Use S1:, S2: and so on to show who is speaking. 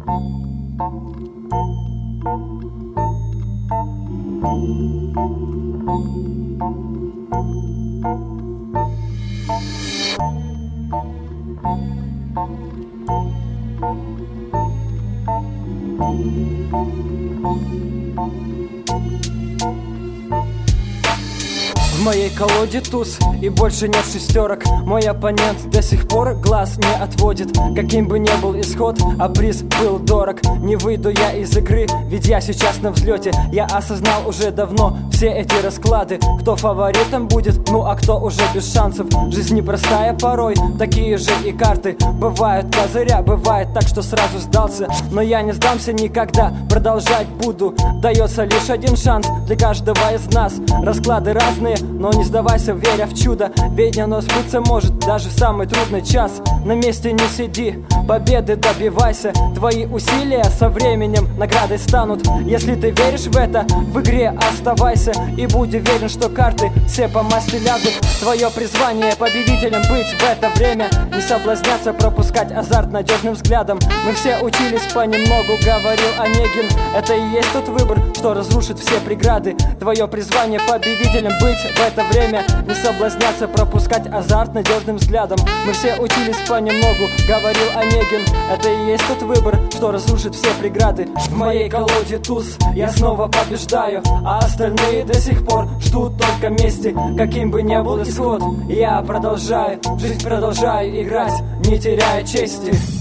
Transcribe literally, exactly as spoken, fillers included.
S1: В моей колоде туз и больше нет шестерок. Мой оппонент до сих пор глаз не отводит. Каким бы ни был исход, а приз был дорог. Не выйду я из игры, ведь я сейчас на взлете. Я осознал уже давно все эти расклады. Кто фаворитом будет, ну а кто уже без шансов. Жизнь непростая порой, такие же и карты. Бывают козыря, бывает так, что сразу сдался. Но я не сдамся никогда, продолжать буду. Дается лишь один шанс для каждого из нас. Расклады разные, но не сдавайся, веря в чудо. Ведь оно сбыться может даже в самый трудный час. На месте не сиди, победы добивайся. Твои усилия со временем наградой станут. Если ты веришь в это, в игре оставайся. И будь уверен, что карты все по масти лягут. Твое призвание победителем быть в это время. Не соблазняться, пропускать азарт надежным взглядом. Мы все учились понемногу, говорил Онегин. Это и есть тот выбор, что разрушит все преграды. Твое призвание победителем быть в это время. Не соблазняться, пропускать азарт надежным взглядом. Мы все учились понемногу, говорил Онегин. Это и есть тот выбор, что разрушит все преграды. В моей колоде туз, я снова побеждаю, а остальные до сих пор ждут только мести. Каким бы ни был исход, я продолжаю, жизнь продолжаю играть, не теряя чести.